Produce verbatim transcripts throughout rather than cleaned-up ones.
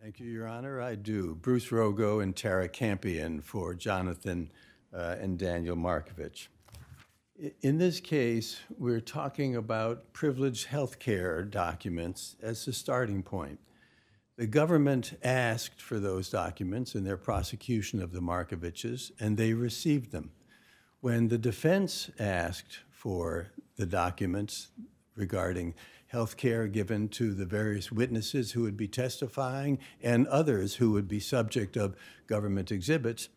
Thank you, Your Honor. I do. Bruce Rogo and Tara Campion for Jonathan uh, and Daniel Markovich. In this case, we're talking about privileged health care documents as the starting point. The government asked for those documents in their prosecution of the Markoviches, and they received them. When the defense asked for the documents regarding health care given to the various witnesses who would be testifying and others who would be subject of government exhibits,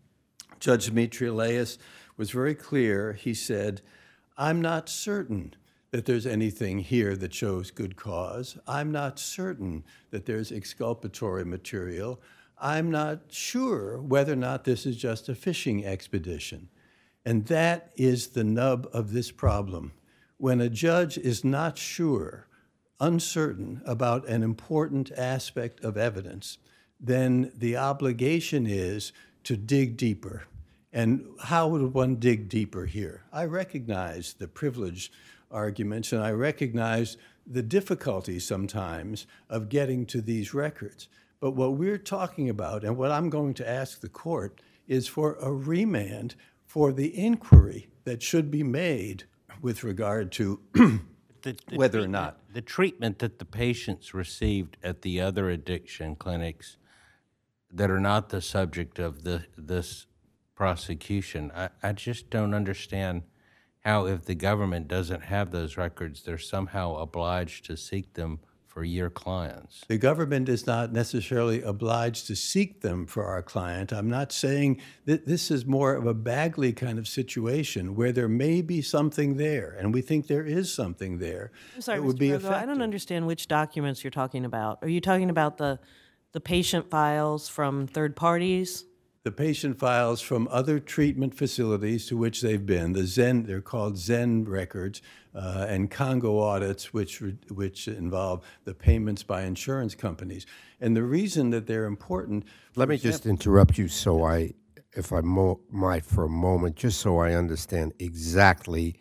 Judge Dimitriades was very clear. He said, I'm not certain that there's anything here that shows good cause. I'm not certain that there's exculpatory material. I'm not sure whether or not this is just a fishing expedition. And that is the nub of this problem. When a judge is not sure, uncertain about an important aspect of evidence, then the obligation is to dig deeper. And how would one dig deeper here? I recognize the privilege arguments, and I recognize the difficulty sometimes of getting to these records. But what we're talking about, and what I'm going to ask the court, is for a remand for the inquiry that should be made with regard to the, the whether or not. The treatment that the patients received at the other addiction clinics that are not the subject of the, this prosecution, I, I just don't understand how, if the government doesn't have those records, they're somehow obliged to seek them for your clients. The government is not necessarily obliged to seek them for our client. I'm not saying that this is more of a Bagley kind of situation where there may be something there, and we think there is something there. I'm sorry, that would Mister be Rogo, effective. I don't understand which documents you're talking about. Are you talking about the the patient files from third parties? The patient files from other treatment facilities to which they've been, the Zen, they're called Zen records, uh, and Congo audits, which which involve the payments by insurance companies. And the reason that they're important... Let me just interrupt you so I, if I mo- might for a moment, just so I understand exactly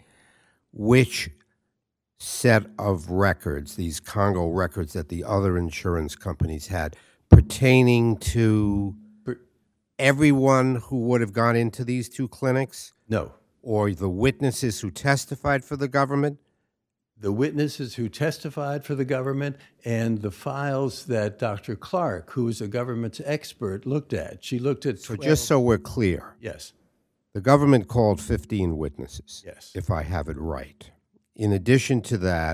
which set of records, these Congo records that the other insurance companies had, pertaining to everyone who would have gone into these two clinics? No. Or the witnesses who testified for the government? The witnesses who testified for the government and the files that Doctor Clark, who is a government's expert, looked at. She looked at So twelve. just so we're clear. Yes. The government called fifteen witnesses. Yes. If I have it right. In addition to that,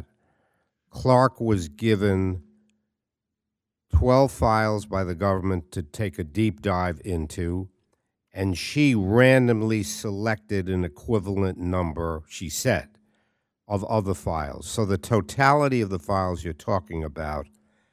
Clark was given twelve files by the government to take a deep dive into, and she randomly selected an equivalent number, she said, of other files. So the totality of the files you're talking about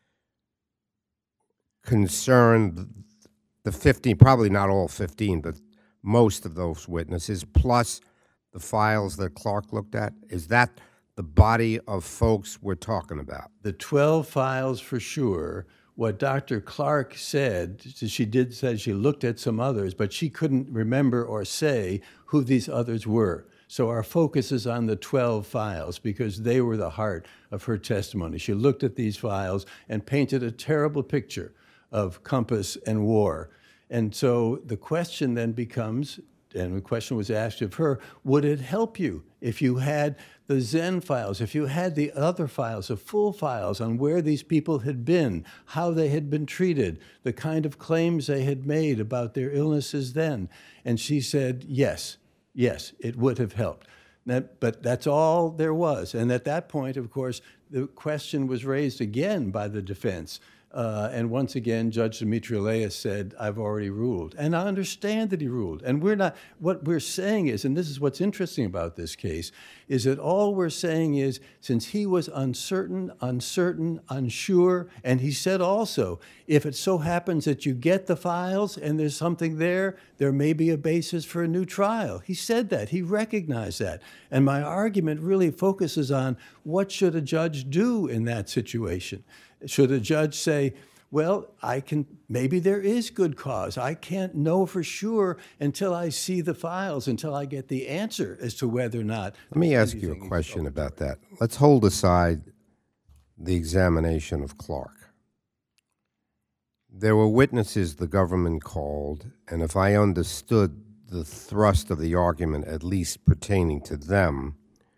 concerned the fifteen, probably not all fifteen, but most of those witnesses, plus the files that Clark looked at. Is that the body of folks we're talking about? The twelve files for sure. What Doctor Clark said, she did say she looked at some others, but she couldn't remember or say who these others were. So our focus is on the twelve files because they were the heart of her testimony. She looked at these files and painted a terrible picture of Compass and war. And so the question then becomes, and the question was asked of her, would it help you if you had the Zen files, if you had the other files, the full files on where these people had been, how they had been treated, the kind of claims they had made about their illnesses then? And she said, yes, yes, it would have helped. That, but that's all there was. And at that point, of course, the question was raised again by the defense. Uh, and once again, Judge Dimitriades said, I've already ruled. And I understand that he ruled. And we're not, what we're saying is, and this is what's interesting about this case, is that all we're saying is, since he was uncertain, uncertain, unsure, and he said also, if it so happens that you get the files and there's something there, there may be a basis for a new trial. He said that. He recognized that. And my argument really focuses on what should a judge do in that situation? Should a judge say, well, I can, maybe there is good cause. I can't know for sure until I see the files, until I get the answer as to whether or not. Let me ask you a question about that. Let's hold aside the examination of Clark. There were witnesses the government called, and if I understood the thrust of the argument, at least pertaining to them,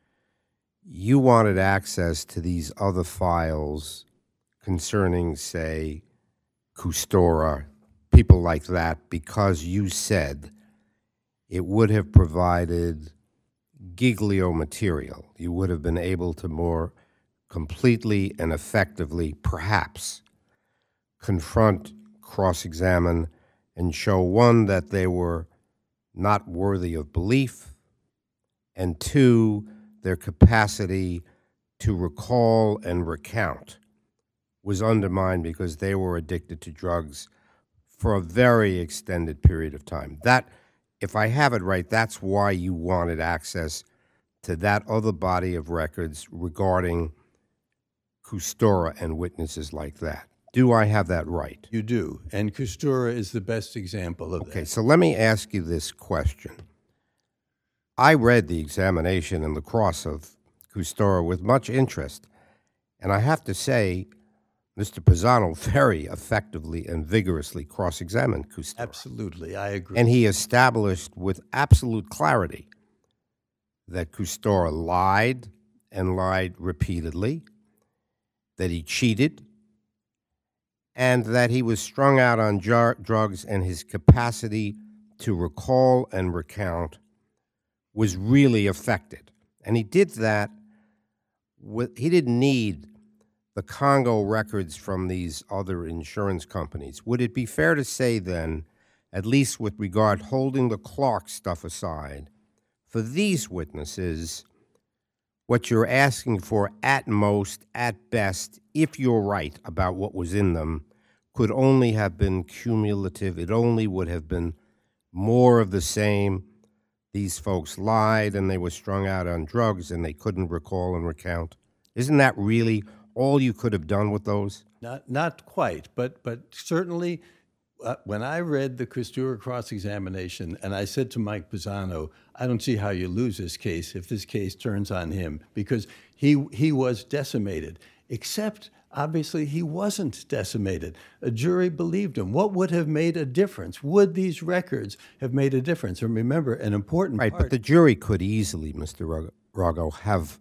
you wanted access to these other files concerning, say, Custora, people like that, because you said it would have provided giglio material. You would have been able to more completely and effectively, perhaps, confront, cross-examine, and show, one, that they were not worthy of belief, and two, their capacity to recall and recount was undermined because they were addicted to drugs for a very extended period of time. That, if I have it right, that's why you wanted access to that other body of records regarding Custora and witnesses like that. Do I have that right? You do, and Custora is the best example of that. Okay, so let me ask you this question. I read the examination and the cross of Custora with much interest, and I have to say, Mister Pisano very effectively and vigorously cross-examined Custora. Absolutely, I agree. And he established with absolute clarity that Custora lied and lied repeatedly, that he cheated, and that he was strung out on jar- drugs and his capacity to recall and recount was really affected. And he did that with, he didn't need the Congo records from these other insurance companies. Would it be fair to say then, at least with regard holding the Clark stuff aside, for these witnesses, what you're asking for at most, at best, if you're right about what was in them, could only have been cumulative. It only would have been more of the same. These folks lied and they were strung out on drugs and they couldn't recall and recount. Isn't that really all you could have done with those? Not, not quite, but but certainly, uh, when I read the Custora cross-examination, and I said to Mike Pisano, I don't see how you lose this case if this case turns on him, because he he was decimated. Except, obviously, he wasn't decimated. A jury believed him. What would have made a difference? Would these records have made a difference? And remember, an important right, part... but the jury could easily, Mister Rago, have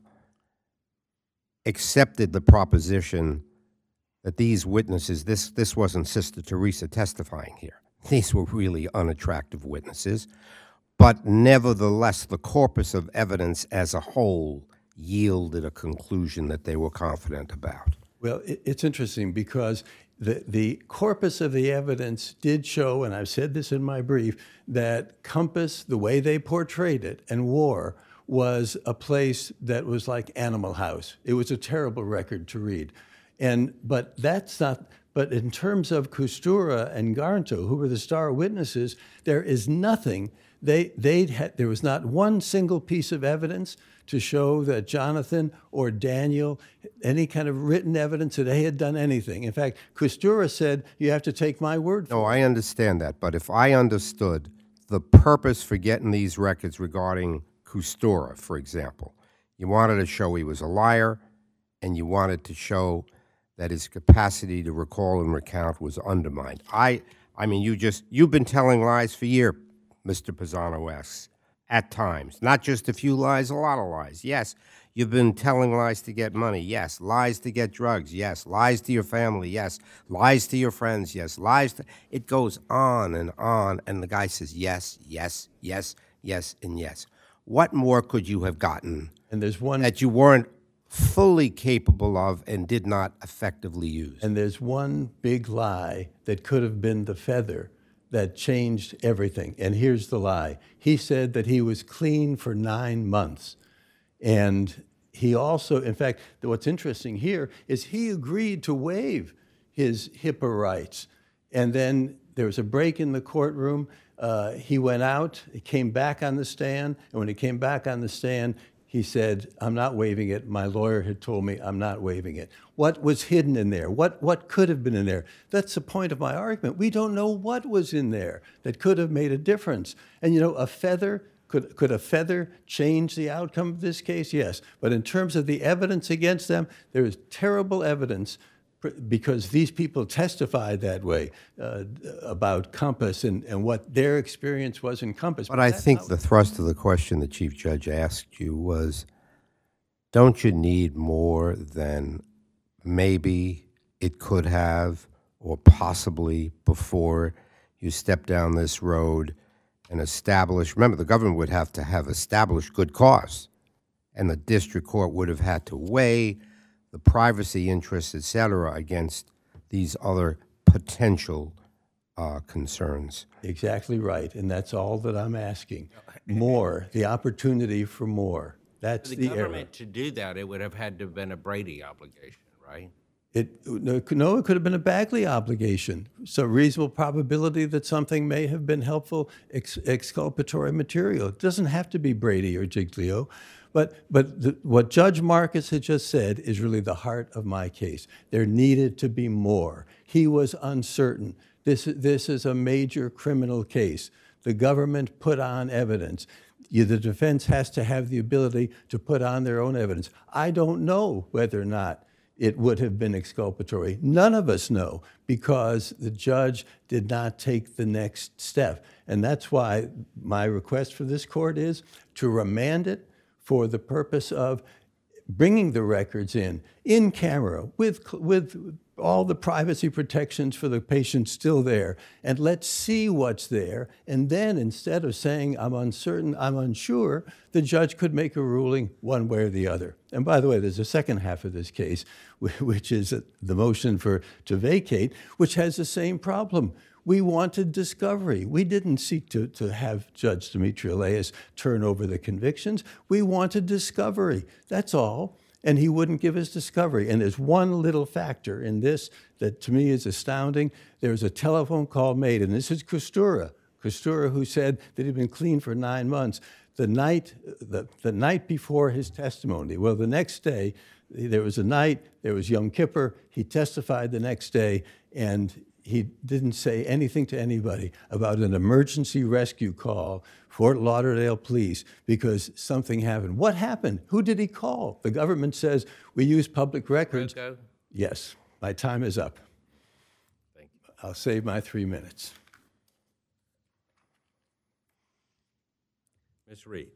accepted the proposition that these witnesses, this, this wasn't Sister Teresa testifying here. These were really unattractive witnesses. But nevertheless, the corpus of evidence as a whole yielded a conclusion that they were confident about. Well, it, it's interesting because the, the corpus of the evidence did show, and I've said this in my brief, that Compass, the way they portrayed it, and war, was a place that was like Animal House. It was a terrible record to read. And but that's not, but in terms of Custora and Garanto, who were the star witnesses, there is nothing. They, they'd had, there was not one single piece of evidence to show that Jonathan or Daniel, any kind of written evidence that they had done anything. In fact, Custora said, you have to take my word for it. No, I understand that. But if I understood the purpose for getting these records regarding Custora, for example, you wanted to show he was a liar, and you wanted to show that his capacity to recall and recount was undermined. I, I mean, you just, you've been telling lies for years, Mister Pisano asks, at times. Not just a few lies, a lot of lies. Yes, you've been telling lies to get money. Yes, lies to get drugs. Yes, lies to your family. Yes, lies to your friends. Yes, lies to... It goes on and on, and the guy says yes, yes, yes, yes, and yes. What more could you have gotten And there's one... that you weren't fully capable of and did not effectively use? And there's one big lie that could have been the feather that changed everything. And here's the lie. He said that he was clean for nine months. And he also, in fact, what's interesting here is he agreed to waive his HIPAA rights. And then there was a break in the courtroom. Uh, he went out, he came back on the stand, and when he came back on the stand, he said, I'm not waiving it. My lawyer had told me I'm not waiving it. What was hidden in there? What, what could have been in there? That's the point of my argument. We don't know what was in there that could have made a difference. And, you know, a feather, could, could a feather change the outcome of this case? Yes. But in terms of the evidence against them, there is terrible evidence because these people testified that way uh, about Compass and, and what their experience was in Compass. But I think the thrust of the question the Chief Judge asked you was, don't you need more than maybe it could have or possibly before you step down this road and establish, remember, the government would have to have established good cause, and the district court would have had to weigh the privacy interests, et cetera, against these other potential uh, concerns. Exactly right, and that's all that I'm asking. More, the opportunity for more. That's For the, the error. government to do that, it would have had to have been a Brady obligation, right? It, no, it could- no, it could have been a Bagley obligation. So reasonable probability that something may have been helpful ex- exculpatory material. It doesn't have to be Brady or Giglio. But, but the, what Judge Marcus had just said is really the heart of my case. There needed to be more. He was uncertain. This, this is a major criminal case. The government put on evidence. You, the defense has to have the ability to put on their own evidence. I don't know whether or not it would have been exculpatory. None of us know, because the judge did not take the next step. And that's why my request for this court is to remand it for the purpose of bringing the records in, in camera, with, with all the privacy protections for the patient still there, and let's see what's there. And then instead of saying, I'm uncertain, I'm unsure, the judge could make a ruling one way or the other. And by the way, there's a second half of this case, which is the motion for to vacate, which has the same problem. We wanted discovery. We didn't seek to, to have Judge Dimitri Elias turn over the convictions. We wanted discovery. That's all. And he wouldn't give us discovery. And there's one little factor in this that to me is astounding. There was a telephone call made, and this is Kostura, Kostura, who said that he'd been clean for nine months. The night, the, the night before his testimony, well, the next day, there was a night, there was Yom Kippur. He testified the next day, and he didn't say anything to anybody about an emergency rescue call, Fort Lauderdale Police, because something happened. What happened? Who did he call? The government says we use public records. Rocco? Yes, my time is up. Thank you. I'll save my three minutes. Miz Reed.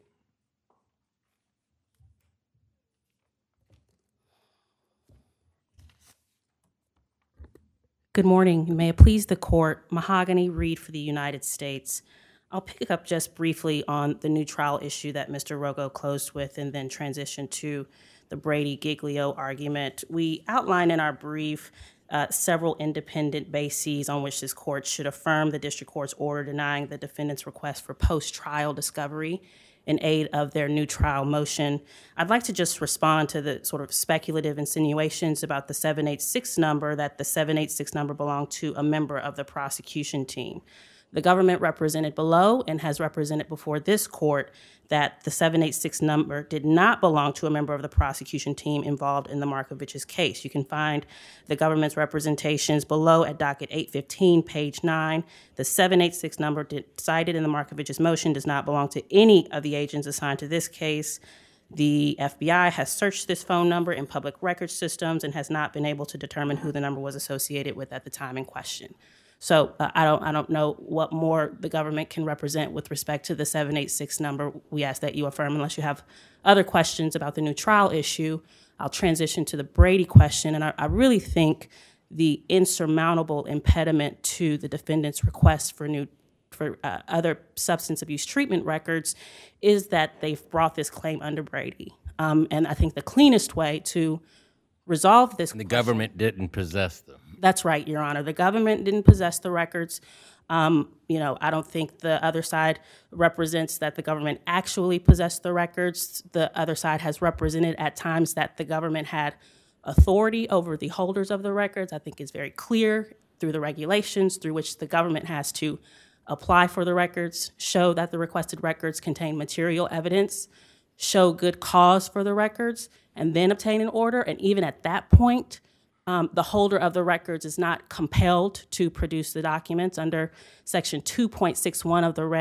Good morning. May it please the court, Mahogany Reed for the United States. I'll pick up just briefly on the new trial issue that Mister Rogo closed with and then transition to the Brady-Giglio argument. We outlined in our brief uh, several independent bases on which this court should affirm the district court's order denying the defendant's request for post-trial discovery in aid of their new trial motion. I'd like to just respond to the sort of speculative insinuations about the seven eight six number, that the seven eight six number belonged to a member of the prosecution team. The government represented below and has represented before this court that the seven eight six number did not belong to a member of the prosecution team involved in the Markovich's case. You can find the government's representations below at docket eight fifteen, page nine. The seven eight six number did, cited in the Markovich's motion does not belong to any of the agents assigned to this case. The F B I has searched this phone number in public record systems and has not been able to determine who the number was associated with at the time in question. So uh, I don't I don't know what more the government can represent with respect to the seven eight six number. We ask that you affirm unless you have other questions about the new trial issue. I'll transition to the Brady question, and I, I really think the insurmountable impediment to the defendant's request for new for uh, other substance abuse treatment records is that they've brought this claim under Brady. Um, and I think the cleanest way to resolve this And the question, government didn't possess them. That's right, Your Honor. The government didn't possess the records. Um, you know, I don't think the other side represents that the government actually possessed the records. The other side has represented at times that the government had authority over the holders of the records. I think it's very clear through the regulations through which the government has to apply for the records, show that the requested records contain material evidence, show good cause for the records, and then obtain an order. And even at that point, Um, the holder of the records is not compelled to produce the documents under Section two point six one of the regs.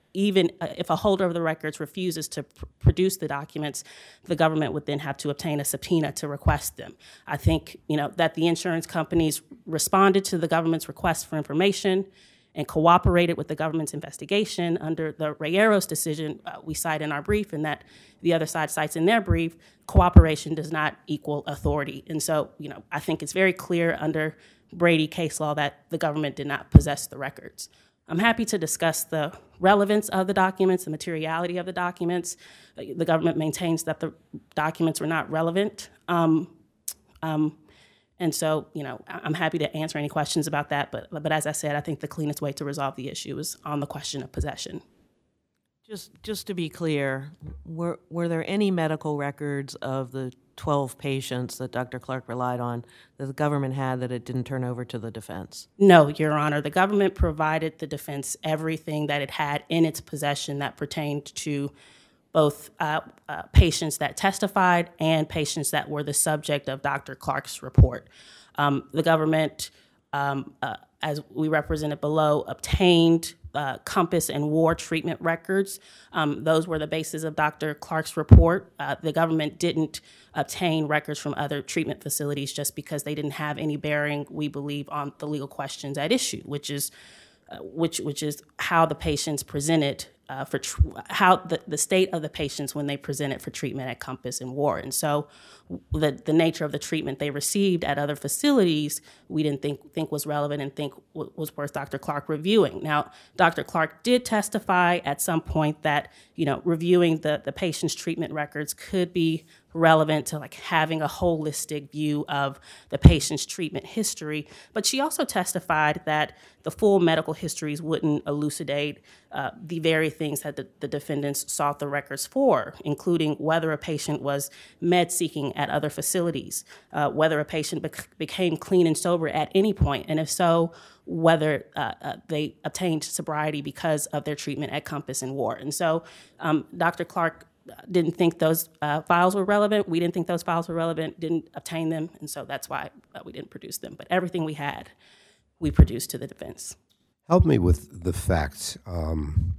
even uh, if a holder of the records refuses to pr- produce the documents, the government would then have to obtain a subpoena to request them. I think, you know, that the insurance companies responded to the government's request for information and cooperated with the government's investigation under the Rayeros decision uh, we cite in our brief, and that the other side cites in their brief. Cooperation does not equal authority. And so, you know, I think it's very clear under Brady case law that the government did not possess the records. I'm happy to discuss the relevance of the documents, the materiality of the documents. The government maintains that the documents were not relevant. Um, um, and so, you know, I'm happy to answer any questions about that. But, but as I said, I think the cleanest way to resolve the issue is on the question of possession. Just, just to be clear, were, were there any medical records of the twelve patients that Doctor Clark relied on that the government had that it didn't turn over to the defense? No, Your Honor. The government provided the defense everything that it had in its possession that pertained to both uh, uh, patients that testified and patients that were the subject of Doctor Clark's report. Um, the government, um, uh, as we represented below, obtained Uh, Compass and War treatment records. Um, those were the basis of Doctor Clark's report. Uh, the government didn't obtain records from other treatment facilities just because they didn't have any bearing, we believe, on the legal questions at issue, which is uh, which which is how the patients presented uh, for tr- how the, the state of the patients when they presented for treatment at Compass and War. And so the the nature of the treatment they received at other facilities, we didn't think think was relevant and think w- was worth Doctor Clark reviewing. Now, Doctor Clark did testify at some point that, you know, reviewing the, the patient's treatment records could be relevant to like having a holistic view of the patient's treatment history. But she also testified that the full medical histories wouldn't elucidate uh, the very things that the, the defendants sought the records for, including whether a patient was med-seeking at other facilities, uh, whether a patient bec- became clean and sober at any point, and if so, whether uh, uh, they obtained sobriety because of their treatment at Compass and War. And so um, Doctor Clark didn't think those uh, files were relevant. We didn't think those files were relevant, didn't obtain them, and so that's why uh, we didn't produce them. But everything we had, we produced to the defense. Help me with the facts. Um,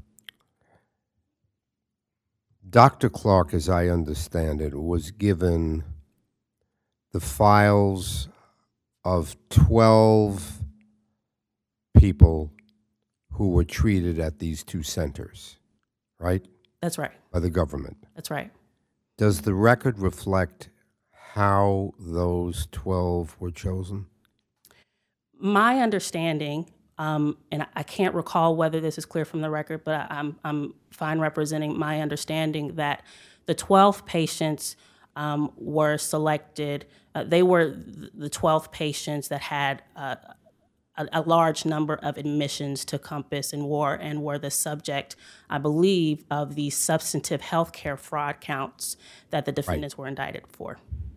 Doctor Clark, as I understand it, was given the files of twelve people who were treated at these two centers, right? That's right. By the government. That's right. Does the record reflect how those twelve were chosen? My understanding, um, and I can't recall whether this is clear from the record, but I'm, I'm fine representing my understanding that the twelve patients um, were selected. Uh, they were the twelve patients that had uh, a, a large number of admissions to Compass and War and were the subject, I believe, of the substantive health care fraud counts that the defendants right. were indicted for.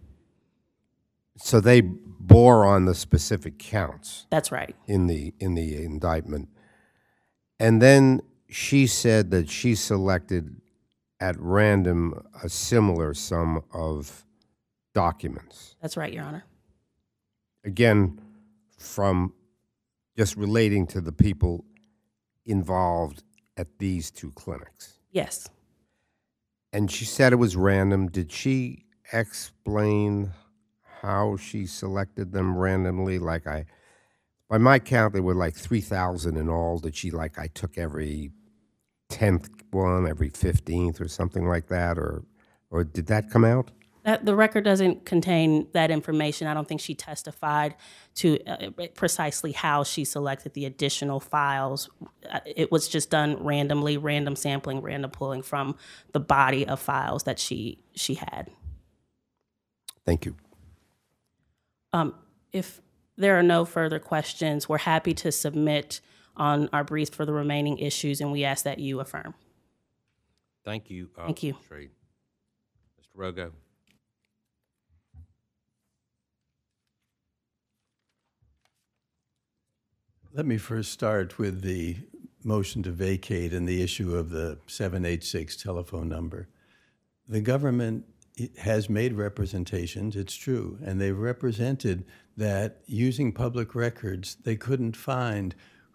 So they bore on the specific counts. That's right. In the in the indictment. And then she said that she selected at random a similar sum of documents. That's right, Your Honor. Again, from just relating to the people involved at these two clinics. Yes. And she said it was random. Did she explain how she selected them randomly? Like I, by my count, there were like three thousand in all. Did she like, I took every tenth one, every fifteenth or something like that? Or, or did that come out? That, the record doesn't contain that information. I don't think she testified to uh, precisely how she selected the additional files. Uh, it was just done randomly, random sampling, random pulling from the body of files that she she had. Thank you. Um, if there are no further questions, we're happy to submit on our briefs for the remaining issues, and we ask that you affirm. Thank you. Uh, Thank you. Mister Rogo. Let me first start with the motion to vacate and the issue of the seven eight six telephone number. The government has made representations, it's true, and they've represented that using public records, they couldn't find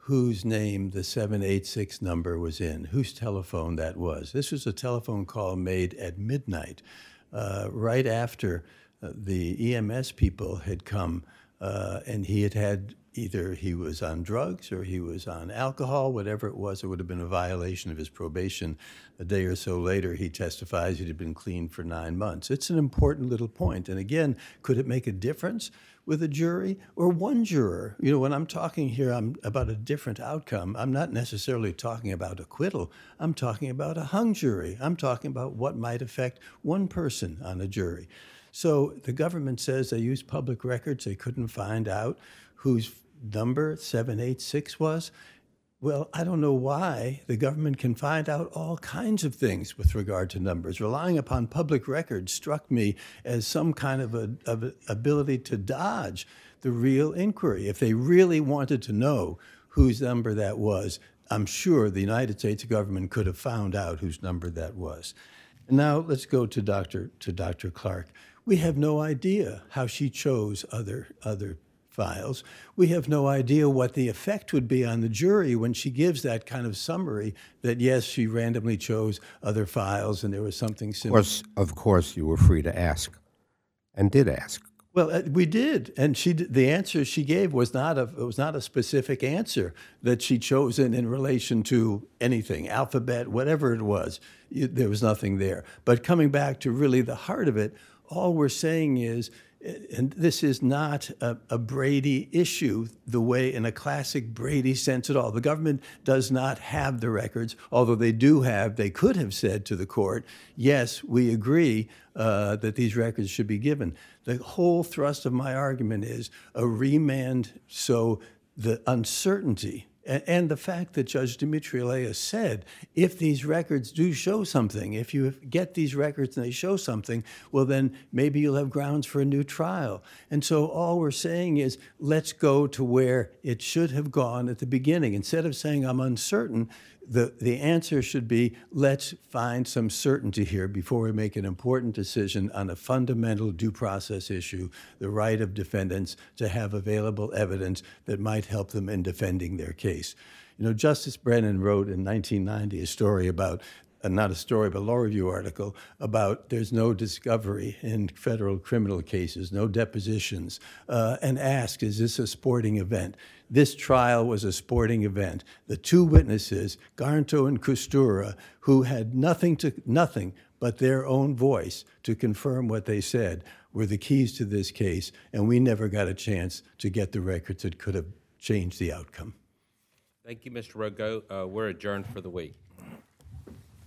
whose name the seven eight six number was in, whose telephone that was. This was a telephone call made at midnight, uh, right after uh, the E M S people had come, uh, and he had had either he was on drugs or he was on alcohol, whatever it was. It would have been a violation of his probation. A day or so later, he testifies he'd been clean for nine months. It's an important little point. And again, could it make a difference with a jury or one juror? You know, when I'm talking here I'm about a different outcome, I'm not necessarily talking about acquittal. I'm talking about a hung jury. I'm talking about what might affect one person on a jury. So the government says they used public records. They couldn't find out whose number seven eight six was. Well, I don't know why the government can find out all kinds of things with regard to numbers. Relying upon public records struck me as some kind of a, of a ability to dodge the real inquiry. If they really wanted to know whose number that was, I'm sure the United States government could have found out whose number that was. And now let's go to Doctor to Doctor Clark. We have no idea how she chose other other files. We have no idea what the effect would be on the jury when she gives that kind of summary that, yes, she randomly chose other files and there was something similar. Of course, of course, you were free to ask and did ask. Well, uh, we did, and she the answer she gave was not a it was not a specific answer that she chose in, in relation to anything, alphabet, whatever it was. You, there was nothing there. But coming back to really the heart of it, all we're saying is, and this is not a, a Brady issue the way in a classic Brady sense at all. The government does not have the records, although they do have, they could have said to the court, yes, we agree uh, that these records should be given. The whole thrust of my argument is a remand so the uncertainty and the fact that Judge Dimitriouleas said, if these records do show something, if you get these records and they show something, well, then maybe you'll have grounds for a new trial. And so all we're saying is, let's go to where it should have gone at the beginning. Instead of saying I'm uncertain, the, the answer should be, let's find some certainty here before we make an important decision on a fundamental due process issue, the right of defendants to have available evidence that might help them in defending their case. You know, Justice Brennan wrote in nineteen ninety a story about, uh, not a story, but a law review article about there's no discovery in federal criminal cases, no depositions, uh, and asked, is this a sporting event? This trial was a sporting event. The two witnesses, Garnto and Kustura, who had nothing to nothing but their own voice to confirm what they said, were the keys to this case, and we never got a chance to get the records that could have changed the outcome. Thank you, Mister Rogo. Uh, we're adjourned for the week.